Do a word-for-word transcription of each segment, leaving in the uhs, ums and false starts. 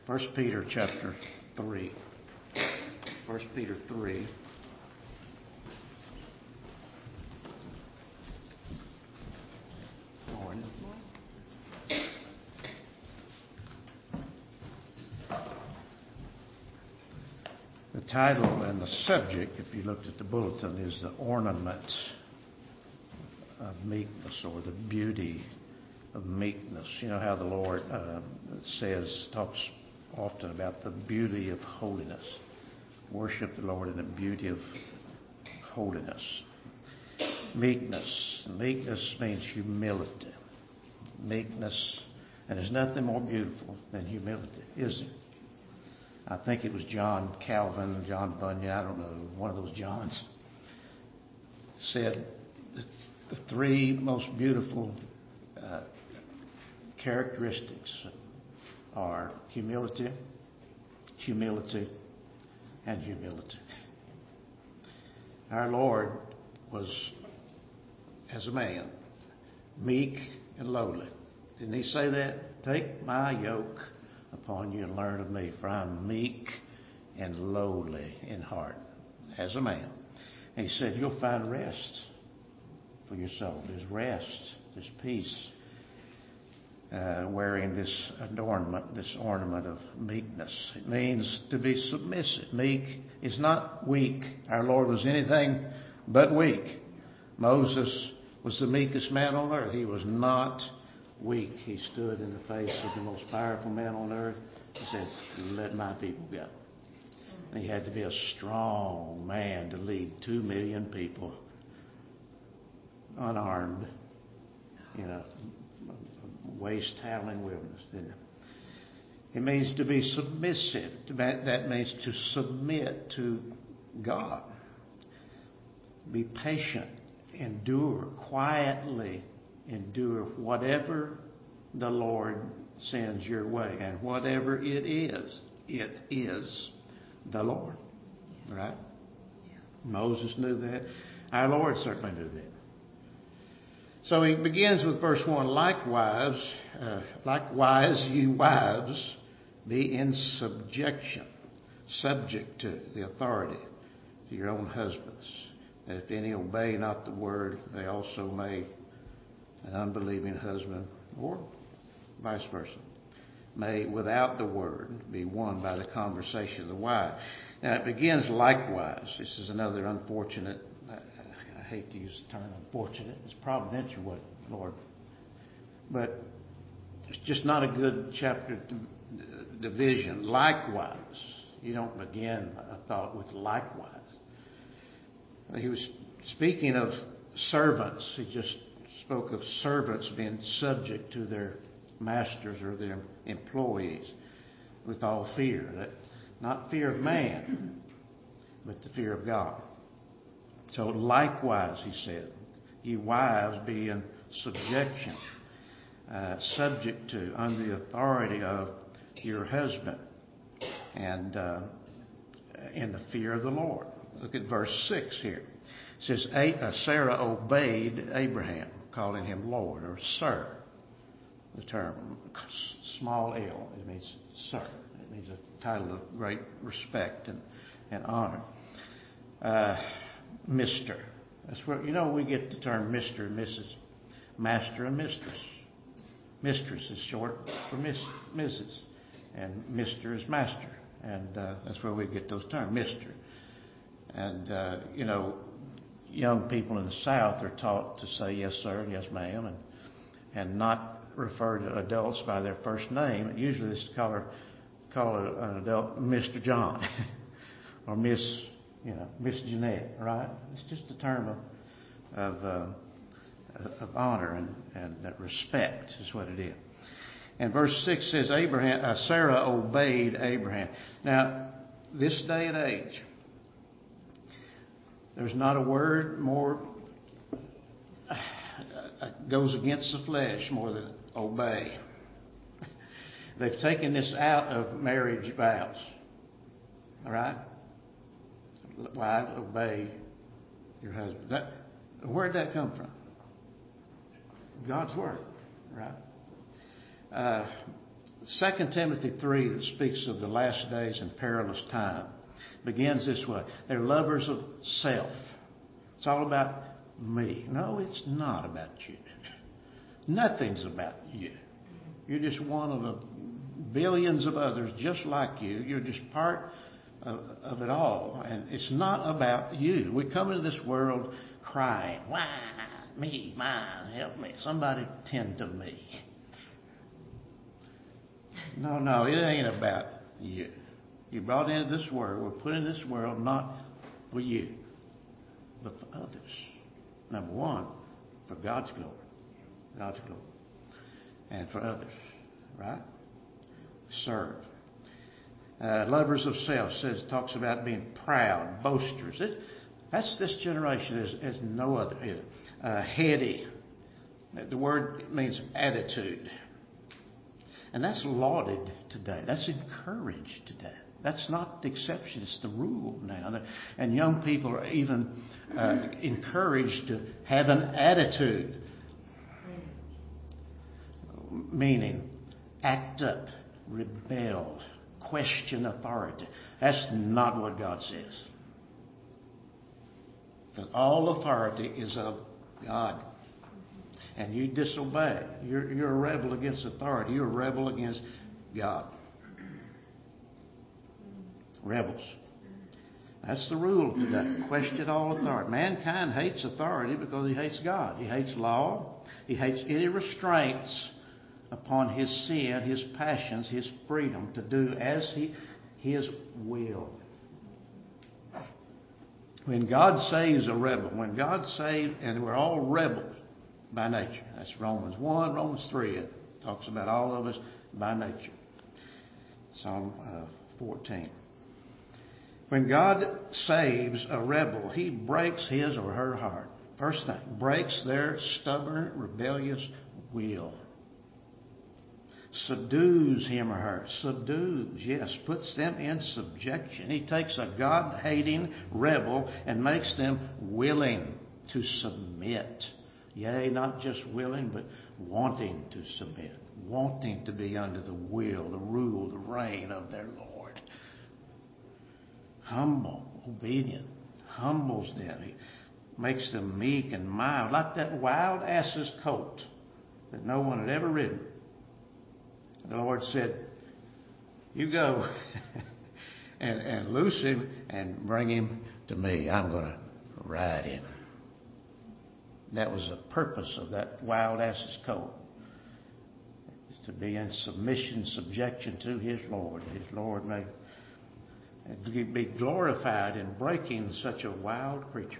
First Peter chapter three. First Peter three. Morning. The title and the subject, if you looked at the bulletin, is the ornament of meekness, or the beauty of meekness. You know how the Lord uh, says, talks often about the beauty of holiness. Worship the Lord in the beauty of holiness. Meekness. Meekness means humility. Meekness, and there's nothing more beautiful than humility, is there? I think it was John Calvin, John Bunyan, I don't know, one of those Johns, said the three most beautiful uh, characteristics are humility, humility, and humility. Our Lord was, as a man, meek and lowly. Didn't he say that? Take my yoke upon you and learn of me, for I am meek and lowly in heart, as a man. And he said, you'll find rest for your soul. There's rest, there's peace, uh, wearing this adornment, this ornament of meekness. It means to be submissive. Meek is not weak. Our Lord was anything but weak. Moses was the meekest man on earth. He was not weak. He stood in the face of the most powerful man on earth and said, let my people go. And he had to be a strong man to lead two million people unarmed in a waste-howling wilderness, didn't it? It means to be submissive. That means to submit to God. Be patient. Endure. Quietly endure whatever the Lord sends your way. And whatever it is, it is the Lord. Right? Moses knew that. Our Lord certainly knew that. So he begins with verse one. Likewise, uh, likewise, you wives, be in subjection, subject to the authority to your own husbands. That if any obey not the word, they also may, an unbelieving husband, or vice versa, may without the word be won by the conversation of the wife. Now it begins likewise. This is another unfortunate, I hate to use the term unfortunate, it's providential what Lord, but it's just not a good chapter division. Likewise. You don't begin a thought with likewise. He was speaking of servants. He just spoke of servants being subject to their masters or their employees with all fear. That, not fear of man, but the fear of God. So likewise, he said, ye wives be in subjection, uh, subject to, under the authority of your husband, and uh, in the fear of the Lord. Look at verse six here. It says, Sarah obeyed Abraham, calling him Lord or Sir. The term, small L, it means Sir. It means a title of great respect and, and honor. Uh, Mister. That's where, you know, we get the term Mister and Missus Master and Mistress. Mistress is short for Miss, Missus And Mister is Master. And uh, that's where we get those terms, Mister And, uh, you know, young people in the South are taught to say yes, sir, and yes, ma'am, and, and not refer to adults by their first name. Usually they call, her, call an adult Mister John or Miss, you know, Miss Jeanette, right? It's just a term of of, uh, of honor and, and respect is what it is. And verse six says, Abraham, uh, Sarah obeyed Abraham. Now, this day and age, there's not a word more uh, goes against the flesh more than obey. They've taken this out of marriage vows. All right? Wives, obey your husband. That, where'd that come from? God's word, right? Uh, Second Timothy three, that speaks of the last days and perilous time, begins this way. They're lovers of self. It's all about me. No, it's not about you. Nothing's about you. You're just one of the billions of others just like you. You're just part of, of it all. And it's not about you. We come into this world crying, why, me, mine, help me. Somebody tend to me. No, no, it ain't about you. You're brought into this world. We're put in this world not for you, but for others. Number one, for God's glory. God's glory. And for others. Right? Serve. Uh, lovers of self says talks about being proud, boasters. It, that's this generation as, as no other. Uh, heady. The word means attitude. And that's lauded today. That's encouraged today. That's not the exception. It's the rule now. And young people are even uh, encouraged to have an attitude. Meaning, act up, rebel, question authority. That's not what God says. That all authority is of God. And you disobey. You're, you're a rebel against authority. You're a rebel against God. Rebels. That's the rule today. Question all authority. Mankind hates authority because he hates God. He hates law. He hates any restraints upon his sin, his passions, his freedom to do as he his will. When God saves a rebel, when God saves, and we're all rebels by nature. That's Romans one, Romans three. It talks about all of us by nature. Psalm uh, fourteen. When God saves a rebel, he breaks his or her heart. First thing, breaks their stubborn, rebellious will. Subdues him or her. Subdues, yes. Puts them in subjection. He takes a God-hating rebel and makes them willing to submit. Yea, not just willing, but wanting to submit. Wanting to be under the will, the rule, the reign of their Lord. Humble, obedient. Humbles them. He makes them meek and mild. Like that wild ass's colt that no one had ever ridden. The Lord said, you go and, and loose him and bring him to me. I'm going to ride him. That was the purpose of that wild ass's colt. To be in submission, subjection to his Lord. His Lord may be glorified in breaking such a wild creature.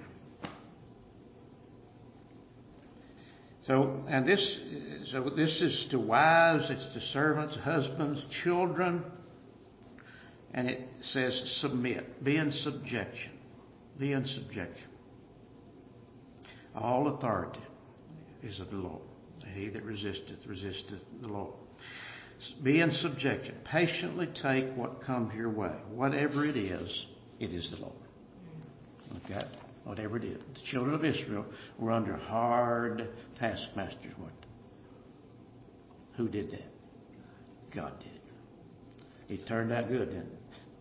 So, and this, so this is to wives, it's to servants, husbands, children, and it says submit, be in subjection, be in subjection. All authority is of the Lord. He that resisteth, resisteth the Lord. Be in subjection. Patiently take what comes your way. Whatever it is, it is the Lord. Okay? Whatever it is. The children of Israel were under hard taskmasters. What? Who did that? God did. It turned out good, didn't it?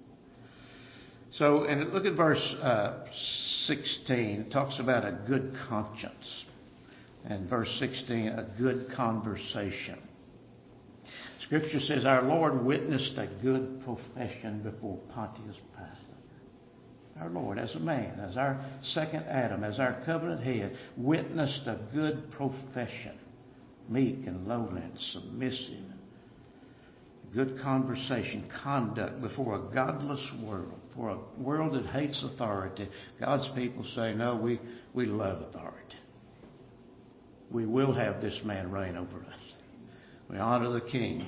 So, and look at verse uh, sixteen. It talks about a good conscience. And verse sixteen, a good conversation. Scripture says, our Lord witnessed a good profession before Pontius Pilate. Our Lord, as a man, as our second Adam, as our covenant head, witnessed a good profession, meek and lowly and submissive. Good conversation, conduct before a godless world, for a world that hates authority. God's people say, no, we, we love authority. We will have this man reign over us. We honor the king.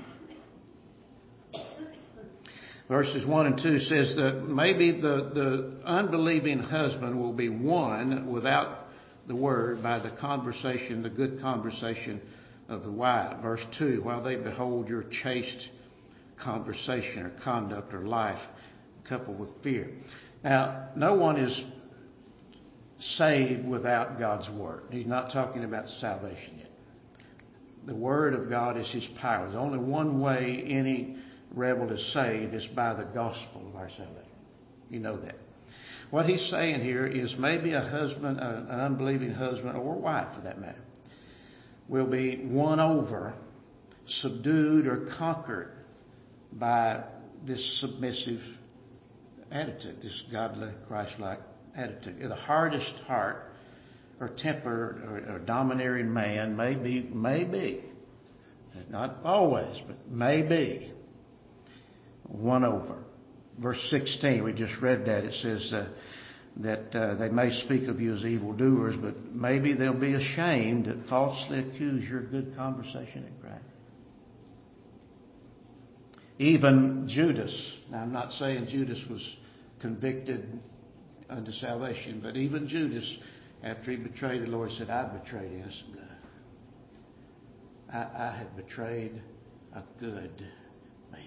Verses one and two says that maybe the, the unbelieving husband will be won without the word by the conversation, the good conversation of the wife. Verse two, while they behold your chaste conversation or conduct or life coupled with fear. Now, no one is saved without God's word. He's not talking about salvation yet. The Word of God is His power. There's only one way any rebel is saved, is by the gospel of our salvation. You know that. What he's saying here is maybe a husband, an unbelieving husband, or wife for that matter, will be won over, subdued, or conquered by this submissive attitude, this godly, Christ-like attitude. The hardest heart or temper or, or domineering man may be, may be, not always, but may be won over. Verse sixteen, we just read that. It says uh, that uh, they may speak of you as evildoers, but maybe they'll be ashamed that falsely accuse your good conversation in Christ. Even Judas, now I'm not saying Judas was convicted unto salvation, but even Judas, after he betrayed the Lord, said, I betrayed innocent blood. I, I have betrayed a good man.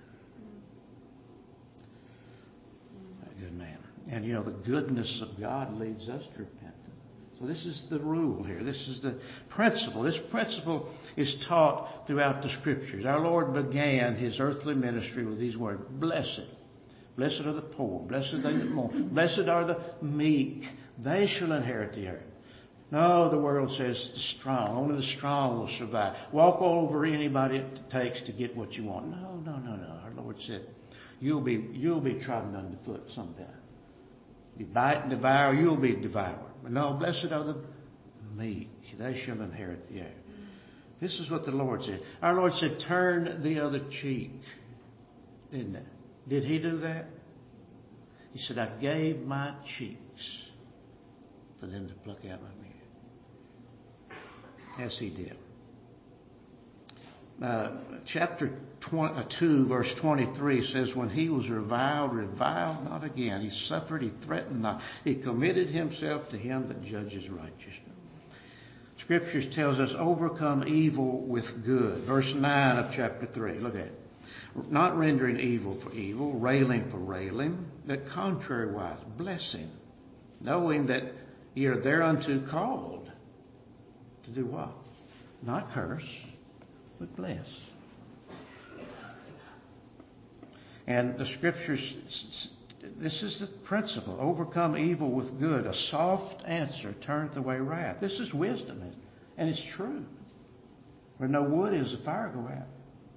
A good man. And you know, the goodness of God leads us to repentance. So this is the rule here. This is the principle. This principle is taught throughout the Scriptures. Our Lord began His earthly ministry with these words, Blessed. Blessed are the poor. Blessed are they that mourn. Blessed are the meek. They shall inherit the earth. No, the world says the strong. Only the strong will survive. Walk over anybody it takes to get what you want. No, no, no, no. Our Lord said, you'll be, you'll be trodden underfoot sometime. You bite and devour, you'll be devoured. But no, blessed are the meek. They shall inherit the earth. This is what the Lord said. Our Lord said, turn the other cheek. Didn't it? Did He do that? He said, I gave my cheeks for them to pluck out my beard. As He did. Uh, chapter two, verse twenty-three says, when He was reviled, reviled not again. He suffered, He threatened not. He committed Himself to Him that judges righteously. Scriptures tells us, overcome evil with good. Verse nine of chapter three. Look at it. Not rendering evil for evil, railing for railing, but contrariwise, blessing, knowing that ye are thereunto called to do what? Not curse, but bless. And the Scriptures, this is the principle. Overcome evil with good. A soft answer turneth away wrath. This is wisdom, and it's true. Where no wood is, the fire go out.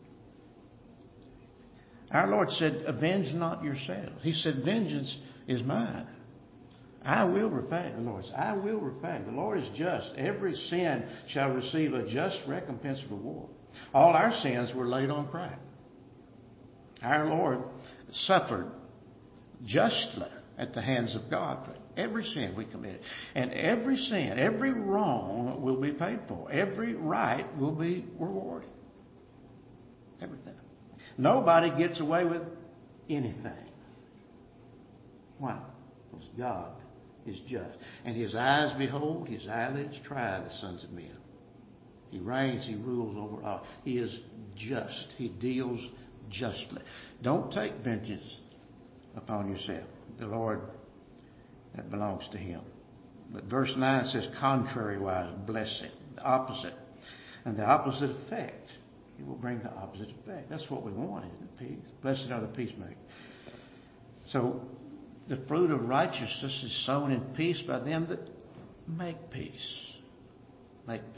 Our Lord said, avenge not yourselves. He said, vengeance is mine. I will repay. The Lord said, I will repay. The Lord is just. Every sin shall receive a just recompense of reward. All our sins were laid on Christ. Our Lord suffered justly at the hands of God for every sin we committed. And every sin, every wrong will be paid for. Every right will be rewarded. Everything. Nobody gets away with anything. Why? Because God is just. And His eyes behold, His eyelids try the sons of men. He reigns, He rules over all. He is just. He deals justly. Don't take vengeance upon yourself. The Lord, that belongs to Him. But verse nine says, contrariwise, blessing. The opposite. And the opposite effect. It will bring the opposite effect. That's what we want, isn't it? Peace. Blessed are the peacemakers. So, the fruit of righteousness is sown in peace by them that make peace. Make peace.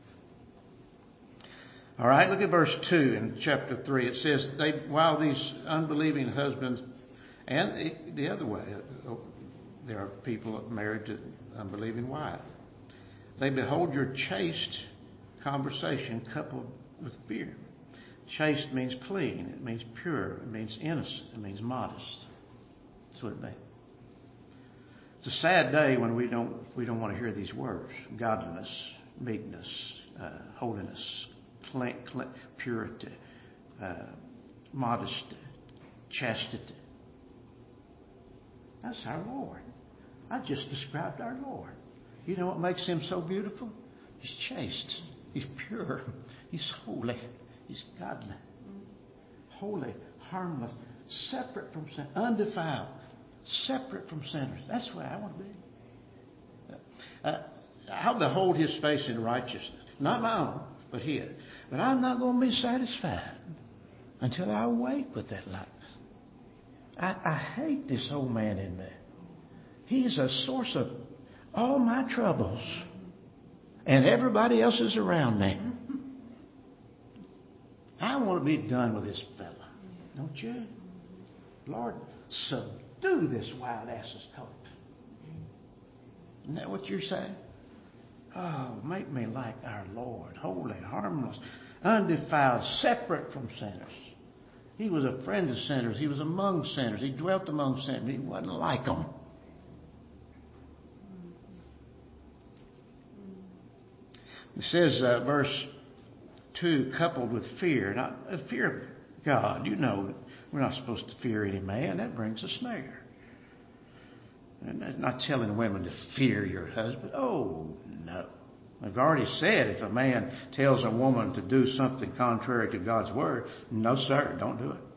All right, look at verse two in chapter three. It says, they, while these unbelieving husbands, and the other way, there are people married to unbelieving wives. They behold your chaste conversation coupled with fear. Chaste means clean. It means pure. It means innocent. It means modest. That's what it means. It's a sad day when we don't we don't want to hear these words: godliness, meekness, uh, holiness, clean, clean, purity, uh, modesty, chastity. That's our Lord. I just described our Lord. You know what makes Him so beautiful? He's chaste. He's pure. He's holy. He's godly. Holy, harmless, separate from sin, undefiled, separate from sinners. That's where I want to be. Uh, I'll behold His face in righteousness. Not my own, but hid. But I'm not going to be satisfied until I awake with that likeness. I, I hate this old man in me. He is a source of all my troubles and everybody else's around me. I want to be done with this fella. Don't you? Lord, subdue this wild ass's coat. Isn't that what you're saying? Oh, make me like our Lord, holy, harmless, undefiled, separate from sinners. He was a friend of sinners. He was among sinners. He dwelt among sinners. He wasn't like them. It says, uh, verse two, coupled with fear. Not uh, fear of God. You know, we're not supposed to fear any man. That brings a snare. And that's not telling women to fear your husband. Oh, no. I've already said if a man tells a woman to do something contrary to God's word, no, sir, don't do it.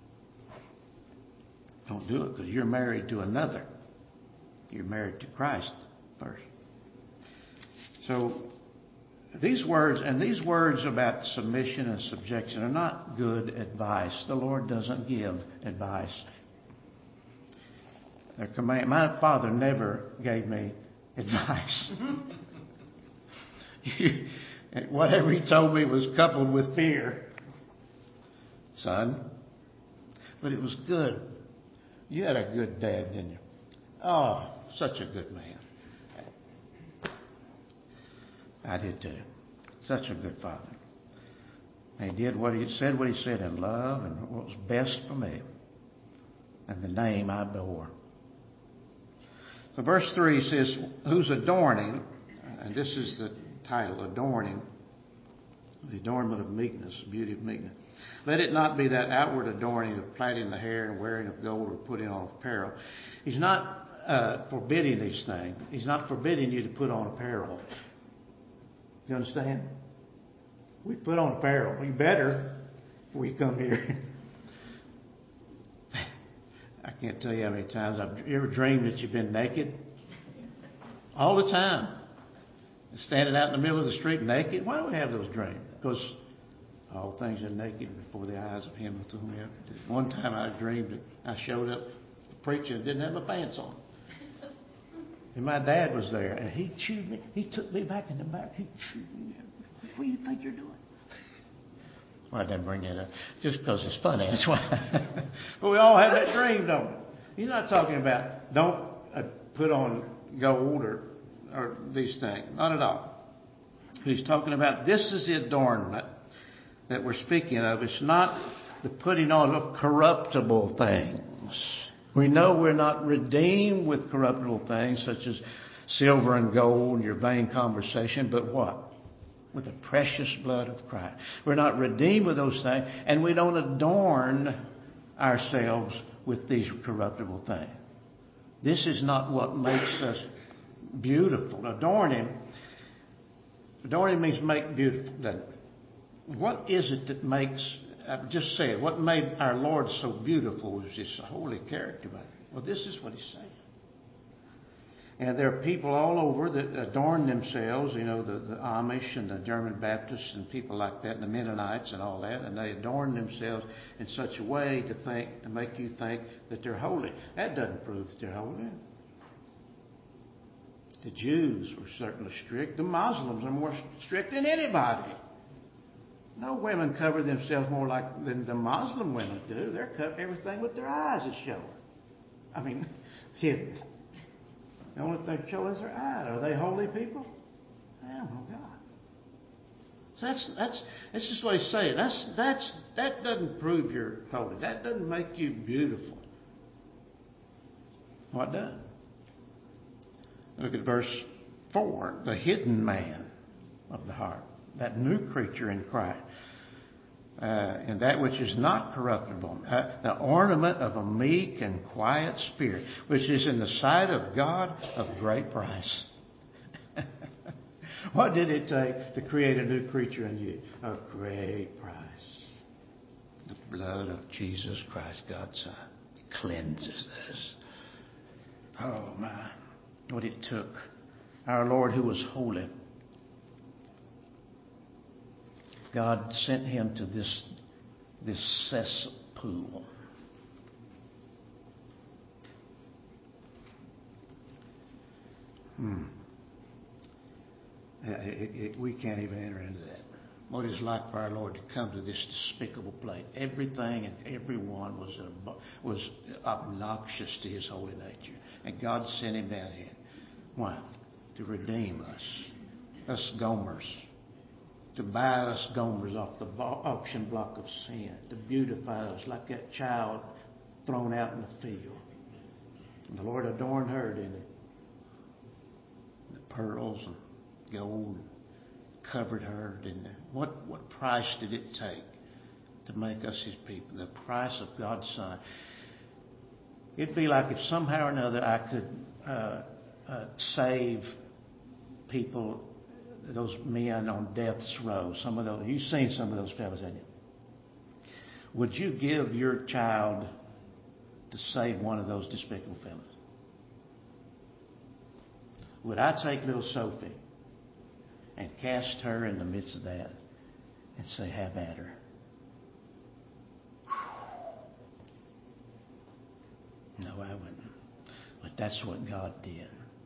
Don't do it because you're married to another. You're married to Christ first. So these words, and these words about submission and subjection are not good advice. The Lord doesn't give advice. Their command, my father never gave me advice. Whatever he told me was coupled with fear, son. But it was good. You had a good dad, didn't you? Oh, such a good man. I did too. Such a good father. He did what he said, what he said in love, and what was best for me, and the name I bore. So verse three says, whose adorning, and this is the title, adorning, the adornment of meekness, beauty of meekness. Let it not be that outward adorning of plaiting the hair and wearing of gold or putting on apparel. He's not uh, forbidding these things. He's not forbidding you to put on apparel. You understand? We put on apparel. We better before you come here. I can't tell you how many times I've you ever dreamed that you've been naked? All the time. Standing out in the middle of the street naked. Why do we have those dreams? Because all things are naked before the eyes of him with whom we have to do. One time I dreamed that I showed up preaching and didn't have my pants on. And my dad was there, and he chewed me. He took me back in the back. He chewed me. What do you think you're doing? Well, I didn't bring that up. Just because it's funny, that's why. But we all have that dream, don't we? He's not talking about don't uh, put on gold or, or these things. Not at all. He's talking about this is the adornment that we're speaking of. It's not the putting on of corruptible things. We know we're not redeemed with corruptible things such as silver and gold and your vain conversation, but what? With the precious blood of Christ. We're not redeemed with those things, and we don't adorn ourselves with these corruptible things. This is not what makes us beautiful. Adorning, adorning means make beautiful, doesn't it? What is it that makes, I've just said, what made our Lord so beautiful was His holy character. Well, this is what He's saying. And there are people all over that adorn themselves, you know, the, the Amish and the German Baptists and people like that, and the Mennonites and all that, and they adorn themselves in such a way to think, to make you think that they're holy. That doesn't prove that they're holy. The Jews were certainly strict. The Muslims are more strict than anybody. No women cover themselves more like than the Muslim women do. They're cover everything with their eyes is showing. I mean, hidden. The only thing showing is their eyes. Are they holy people? Oh my God. So that's that's that's just what he's saying. That's that's that doesn't prove you're holy. That doesn't make you beautiful. What does? Look at verse four. The hidden man of the heart. That new creature in Christ. Uh, and that which is not corruptible. Uh, the ornament of a meek and quiet spirit, which is in the sight of God of great price. What did it take to create a new creature in you? Of great price. The blood of Jesus Christ, God's Son, cleanses this. Oh my, what it took. Our Lord who was holy. God sent him to this, this cesspool. Hmm. It, it, it, we can't even enter into that. What it's like for our Lord to come to this despicable place. Everything and everyone was was obnoxious to His holy nature. And God sent Him down here. Why? To redeem us. Us Gomers. To buy us Gomers off the auction block of sin. To beautify us like that child thrown out in the field. And the Lord adorned her, didn't He? The pearls and gold covered her, didn't it? What what price did it take to make us His people? The price of God's Son. It'd be like if somehow or another I could uh, uh, save people, those men on death's row. Some of those, you've seen some of those fellas, haven't you? Would you give your child to save one of those despicable fellas? Would I take little Sophie and cast her in the midst of that and say, have at her? No, I wouldn't. But that's what God did.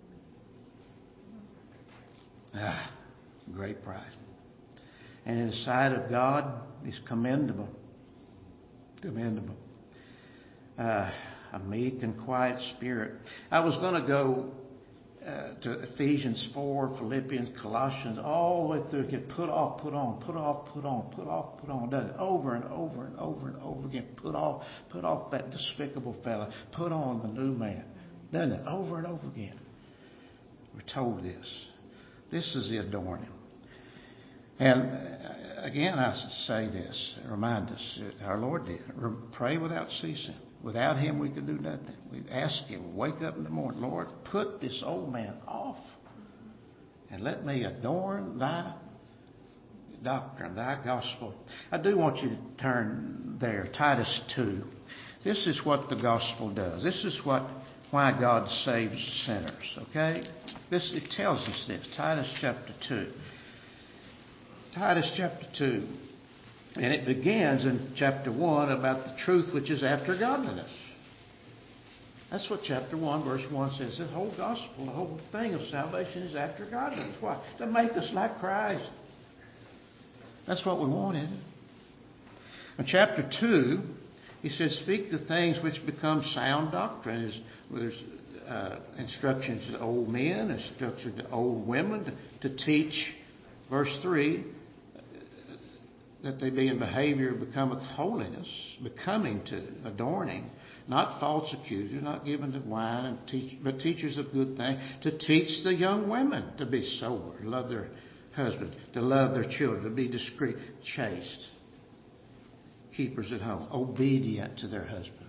Ah, great price. And in the sight of God, it's commendable. Commendable. Uh, a meek and quiet spirit. I was going to go Uh, to Ephesians four, Philippians, Colossians, all the way through. Get put off, put on, put off, put on, put off, put on. Does it over and over and over and over again. Put off, put off that despicable fella. Put on the new man. Doesn't it? Over and over again. We're told this. This is the adorning. And again, I say this. Remind us. Our Lord did. Pray without ceasing. Without Him, we could do nothing. We ask Him, wake up in the morning, Lord, put this old man off and let me adorn Thy doctrine, Thy gospel. I do want you to turn there, Titus two. This is what the gospel does. This is what why God saves sinners. Okay, this it tells us this. Titus chapter two. Titus chapter two. And it begins in chapter one about the truth which is after godliness. That's what chapter one, verse one says. The whole gospel, the whole thing of salvation is after godliness. Why? To make us like Christ. That's what we wanted. In chapter two, he says, speak the things which become sound doctrine. There's uh, instructions to old men, instructions to old women to, to teach. Verse three, that they be in behavior becometh holiness, becoming to, adorning, not false accusers, not given to wine, and teach, but teachers of good things, to teach the young women to be sober, to love their husband, to love their children, to be discreet, chaste, keepers at home, obedient to their husband.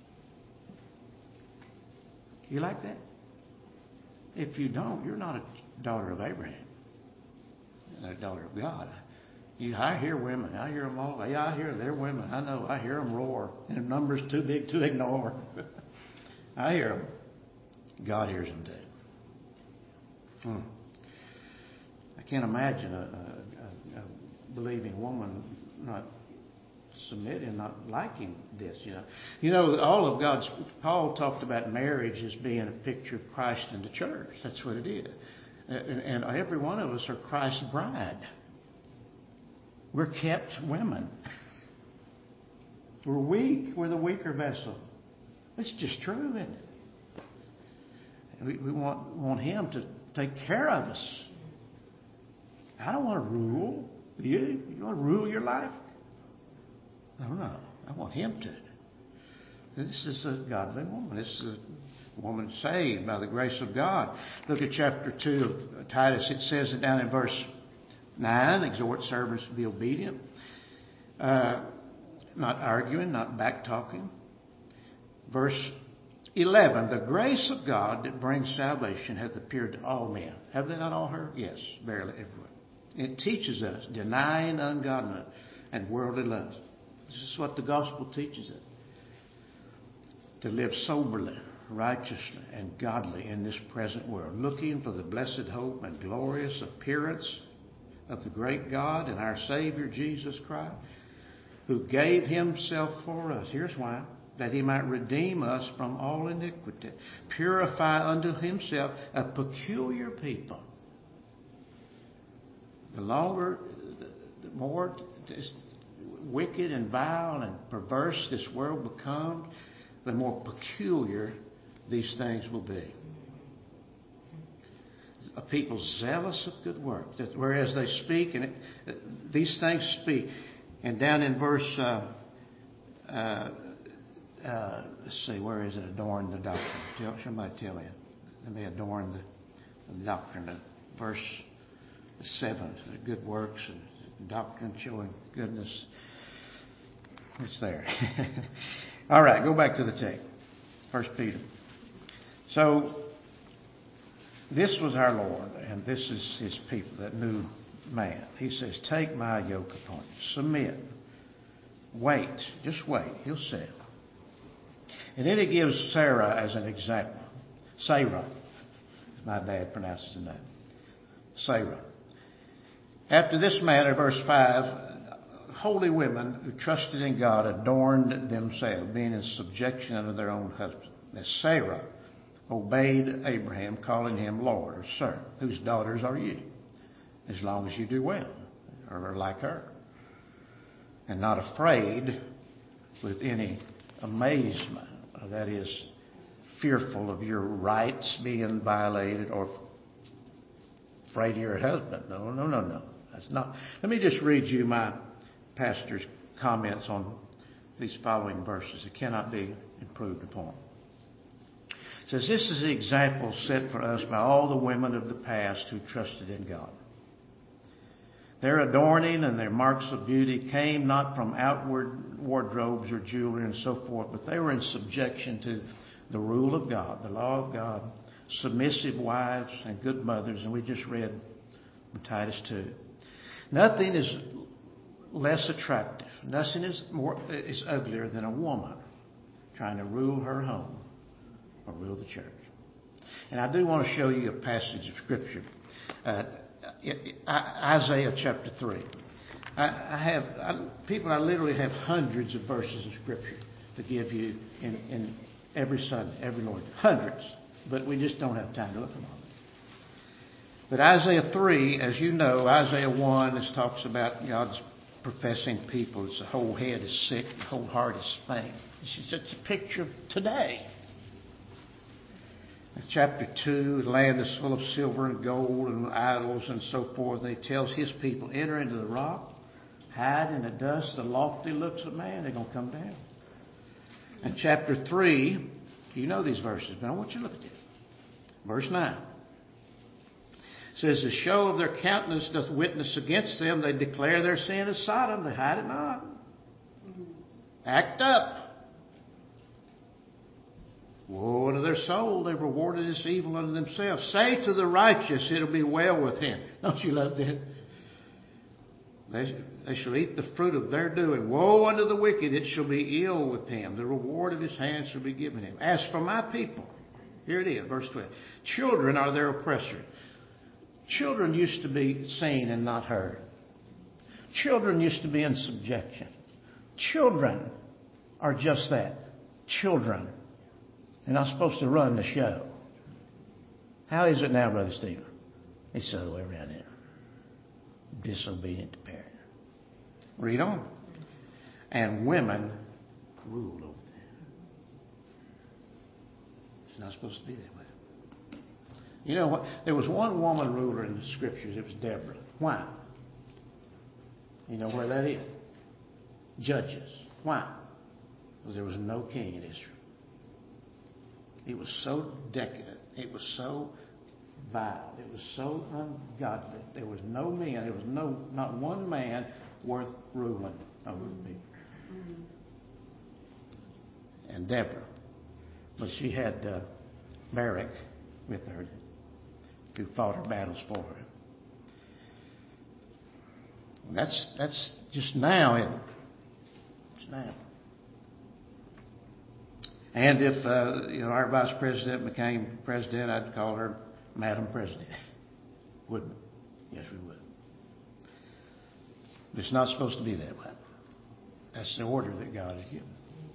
You like that? If you don't, you're not a daughter of Abraham, you're a daughter of God. You, I hear women. I hear them all. Yeah, I hear they're women. I know. I hear them roar. And the number's too big to ignore. I hear them. God hears them too. Hmm. I can't imagine a, a, a believing woman not submitting, not liking this. You know, you know, all of God's. Paul talked about marriage as being a picture of Christ and the church. That's what it is. And, and every one of us are Christ's bride. We're kept women. We're weak. We're the weaker vessel. It's just true, isn't it? We, we want, want Him to take care of us. I don't want to rule. Do you? You want to rule your life? No, no. I want Him to. This is a godly woman. This is a woman saved by the grace of God. Look at chapter two of Titus. It says it down in verse nine, exhort servants to be obedient, uh, not arguing, not back-talking. Verse eleven, the grace of God that brings salvation hath appeared to all men. Have they not all heard? Yes, verily everyone. It teaches us, denying ungodliness and worldly lust. This is what the gospel teaches us. To live soberly, righteously, and godly in this present world, looking for the blessed hope and glorious appearance of the great God and our Savior Jesus Christ, who gave himself for us. Here's why. That he might redeem us from all iniquity, purify unto himself a peculiar people. The longer, the more wicked and vile and perverse this world becomes, the more peculiar these things will be. A people zealous of good works, whereas they speak, and it, these things speak. And down in verse, uh, uh, uh, let's see, where is it? Adorn the doctrine. Tell, somebody tell me. Let me adorn the, the doctrine. Uh, verse seven, good works and doctrine showing goodness. It's there. All right, go back to the text. First Peter. So, this was our Lord, and this is his people, that new man. He says, take my yoke upon you. Submit. Wait. Just wait. He'll say. And then he gives Sarah as an example. Sarah. My dad pronounces the name. Sarah. After this manner, verse five, holy women who trusted in God adorned themselves, being in subjection unto their own husbands. As Sarah obeyed Abraham, calling him Lord or Sir, whose daughters are you, as long as you do well, or are like her, and not afraid with any amazement, that is, fearful of your rights being violated or afraid of your husband. No, no, no, no. That's not. Let me just read you my pastor's comments on these following verses. It cannot be improved upon. It says, this is the example set for us by all the women of the past who trusted in God. Their adorning and their marks of beauty came not from outward wardrobes or jewelry and so forth, but they were in subjection to the rule of God, the law of God, submissive wives and good mothers. And we just read from Titus two. Nothing is less attractive. Nothing is more is uglier than a woman trying to rule her home or rule the church. And I do want to show you a passage of Scripture. Uh, Isaiah chapter three. I, I have I, people. I literally have hundreds of verses of Scripture to give you in, in every Sunday, every Lord, hundreds. But we just don't have time to look at them all. But Isaiah three, as you know, Isaiah one, this talks about God's professing people. It's the whole head is sick, the whole heart is faint. It's just a picture of today. In chapter two, the land is full of silver and gold and idols and so forth. And he tells his people, enter into the rock, hide in the dust, the lofty looks of man, they're going to come down. And chapter three, you know these verses, but I want you to look at this. Verse nine. It says, the show of their countenance doth witness against them. They declare their sin as Sodom. They hide it not. Act up. Woe unto their soul. They've rewarded this evil unto themselves. Say to the righteous, it'll be well with him. Don't you love that? They, they shall eat the fruit of their doing. Woe unto the wicked. It shall be ill with him. The reward of his hands shall be given him. As for my people, here it is, verse twelve. Children are their oppressors. Children used to be seen and not heard. Children used to be in subjection. Children are just that. Children. They're not supposed to run the show. How is it now, Brother Stephen? It's the other way around here. Disobedient to parents. Read on. And women rule over them. It's not supposed to be that way. You know what? There was one woman ruler in the Scriptures. It was Deborah. Why? You know where that is? Judges. Why? Because there was no king in Israel. It was so decadent. It was so vile. It was so ungodly. There was no man. There was no not one man worth ruling over the people. And Deborah, but she had uh, Barak with her, who fought her battles for her. And that's that's just now, isn't it? It's now. And if uh, you know our vice president became president, I'd call her Madam President. Wouldn't we? Yes, we would. It's not supposed to be that way. That's the order that God has given.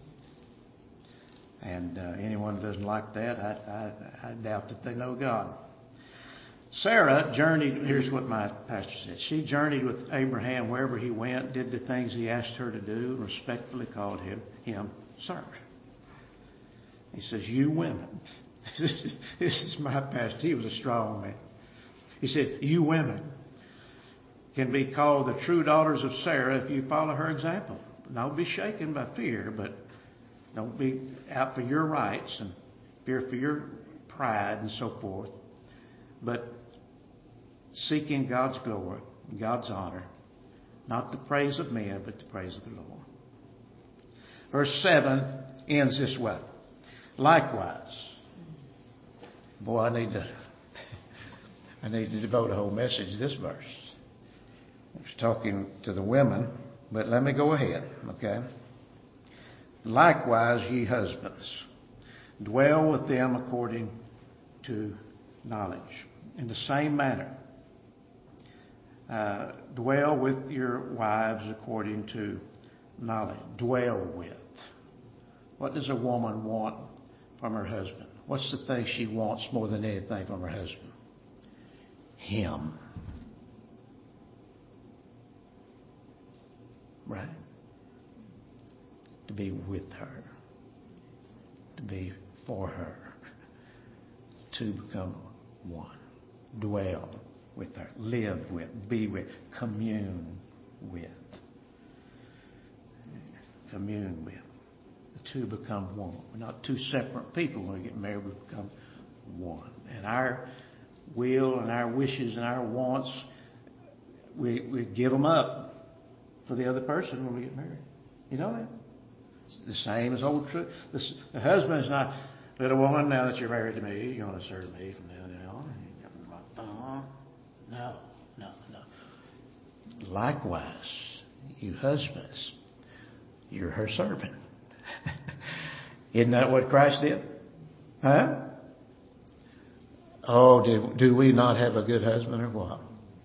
And uh, anyone who doesn't like that, I, I, I doubt that they know God. Sarah journeyed, here's what my pastor said. She journeyed with Abraham wherever he went, did the things he asked her to do, and respectfully called him, him sir. He says, you women. This is my pastor. He was a strong man. He said, you women can be called the true daughters of Sarah if you follow her example. Don't be shaken by fear, but don't be out for your rights and fear for your pride and so forth. But seeking God's glory, God's honor, not the praise of men, but the praise of the Lord. Verse seven ends this way. Likewise, boy, I need to, I need to devote a whole message to this verse. I was talking to the women, but let me go ahead, okay? Likewise, ye husbands, dwell with them according to knowledge. In the same manner, uh, dwell with your wives according to knowledge. Dwell with. What does a woman want from her husband? What's the thing she wants more than anything from her husband? Him. Right? To be with her. To be for her. To become one. Dwell with her. Live with. Be with. Commune with. Commune with. The two become one. We're not two separate people when we get married. We become one. And our will and our wishes and our wants, we, we give them up for the other person when we get married. You know that? It's the same as old truth. The, the husband is not, little woman, now that you're married to me, you're going to serve me from now on. No, no, no. Likewise, you husbands, you're her servant. Isn't that what Christ did? Huh? Oh, do, do we not have a good husband or what?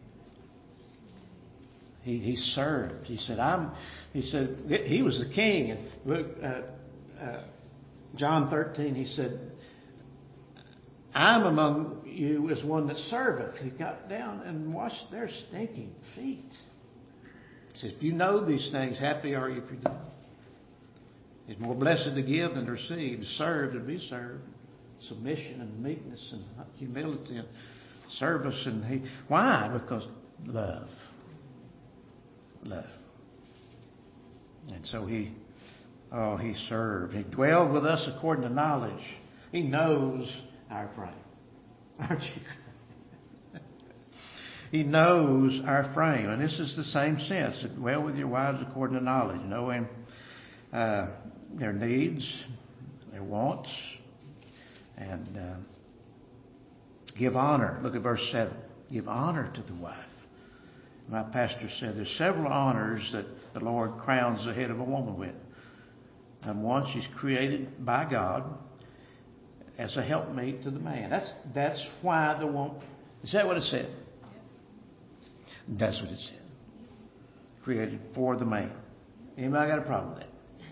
He, he served. He said, I'm, he said, he was the king. And Luke, uh, uh, John thirteen, he said, I'm among you as one that serveth. He got down and washed their stinking feet. He says, if you know these things, happy are you if you don't. It's more blessed to give than to receive, to serve than to be served. Submission and meekness and humility and service. And he, why? Because love. Love. And so he, oh, he served. He dwelled with us according to knowledge. He knows our frame. Aren't you? He knows our frame. And this is the same sense. Dwell with your wives according to knowledge, knowing uh, their needs, their wants, and uh, give honor. Look at verse seven. Give honor to the wife. My pastor said there's several honors that the Lord crowns the head of a woman with. And one, she's created by God as a helpmate to the man. That's that's why the woman. Is that what it said? Yes. That's what it said. Created for the man. Anybody got a problem with that?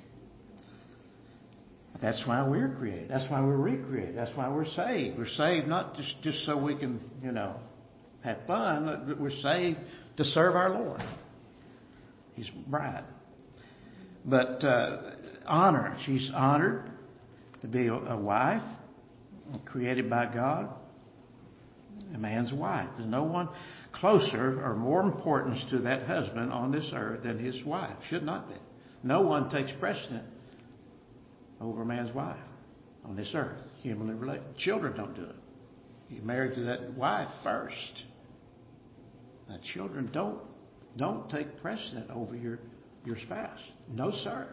That's why we're created. That's why we're recreated. That's why we're saved. We're saved not just, just so we can, you know, have fun. We're saved to serve our Lord. His bride. But uh, honor. She's honored to be a, a wife created by God. A man's wife. There's no one closer or more importance to that husband on this earth than his wife. Should not be. No one takes precedent over a man's wife on this earth. Humanly related. Children don't do it. You're married to that wife first. Now, children don't don't take precedent over your, your spouse. No, sir.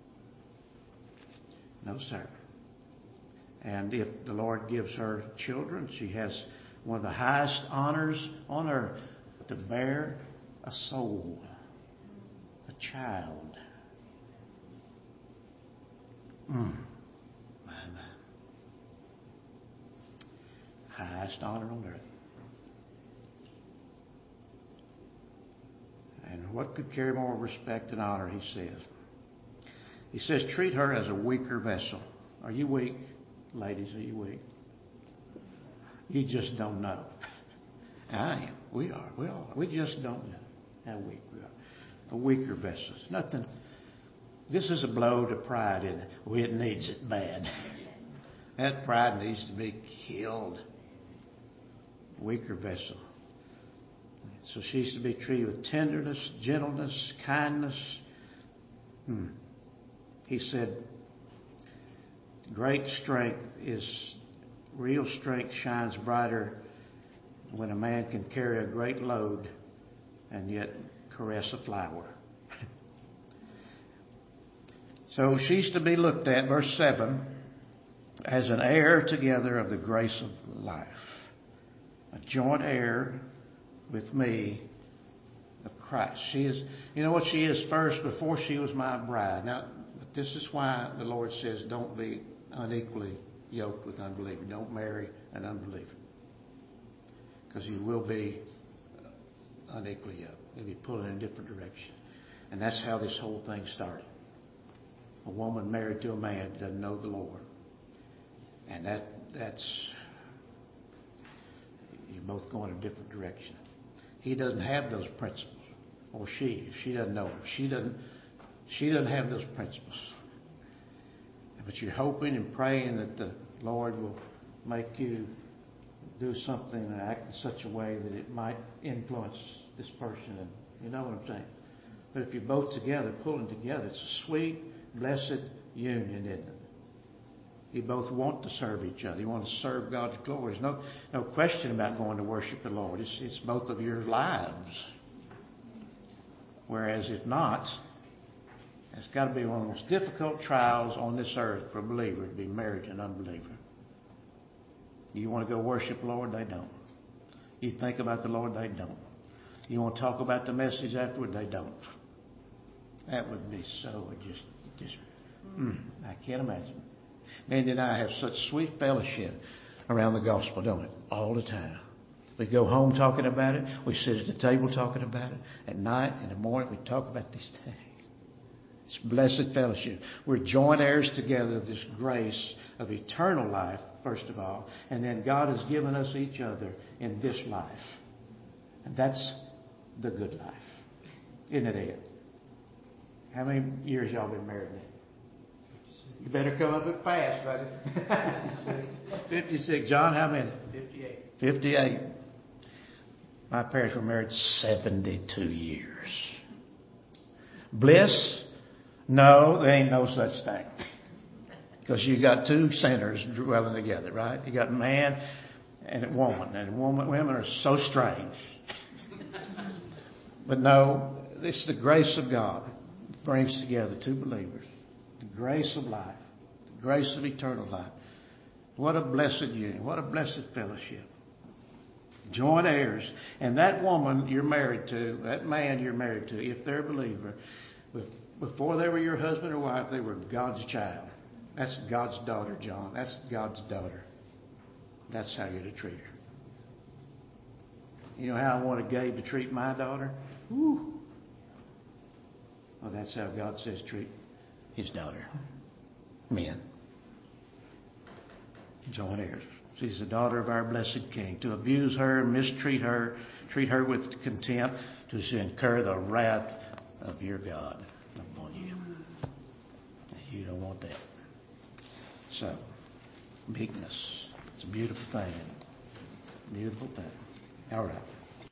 No, sir. And if the Lord gives her children, she has one of the highest honors on earth, to bear a soul, a child. Mm. My, my. Highest honor on earth. And What could carry more respect and honor, he says. He says, treat her as a weaker vessel. Are you weak? Ladies, are you weak? You just don't know. I am. We are. We are. We just don't know how weak we are. A weaker vessel. Nothing. This is a blow to pride, isn't it? Well, it needs it bad. That pride needs to be killed. Weaker vessel. So she's to be treated with tenderness, gentleness, kindness. Hmm. He said, great strength is, real strength shines brighter when a man can carry a great load and yet caress a flower. So she's to be looked at, verse seven, as an heir together of the grace of life. A joint heir with me of Christ. She is, you know what she is first before she was my bride. Now, this is why the Lord says don't be unequally yoked with unbeliever. Don't marry an unbeliever. Because you will be unequally yoked. You'll be pulling in a different direction. And that's how this whole thing started. A woman married to a man who doesn't know the Lord. And that that's, you're both going a different direction. He doesn't have those principles. Or she. If she doesn't know them. She doesn't, she doesn't have those principles. But you're hoping and praying that the Lord will make you do something and act in such a way that it might influence this person. And you know what I'm saying? But if you're both together, pulling together, it's a sweet, blessed union, isn't it? You both want to serve each other. You want to serve God's glory. There's no, no question about going to worship the Lord. It's, it's both of your lives. Whereas if not, it's got to be one of the most difficult trials on this earth for a believer to be married to an unbeliever. You want to go worship the Lord? They don't. You think about the Lord? They don't. You want to talk about the message afterward? They don't. That would be so just, just mm, I can't imagine. Mandy and I have such sweet fellowship around the gospel, don't it? All the time. We go home talking about it. We sit at the table talking about it. At night, in the morning, we talk about these things. It's blessed fellowship. We're joint heirs together of this grace of eternal life, first of all. And then God has given us each other in this life. And that's the good life. Isn't it, Ed? How many years y'all been married now? You better come up with fast, buddy. fifty-six. John, how many? fifty-eight. fifty-eight. My parents were married seventy-two years. Bliss? No, there ain't no such thing. Because you got two sinners dwelling together, right? You got a man and a woman. And woman, women are so strange. But no, it's the grace of God that brings together two believers. The grace of life. The grace of eternal life. What a blessed union. What a blessed fellowship. Joint heirs. And that woman you're married to, that man you're married to, if they're a believer, before they were your husband or wife, they were God's child. That's God's daughter, John. That's God's daughter. That's how you're to treat her. You know how I wanted Gabe to treat my daughter? Woo. Well, that's how God says treat his daughter. Men. Joint heirs. She's the daughter of our blessed King. To abuse her, mistreat her, treat her with contempt, to incur the wrath of your God upon you. You don't want that. So, meekness. It's a beautiful thing. Beautiful thing. All right.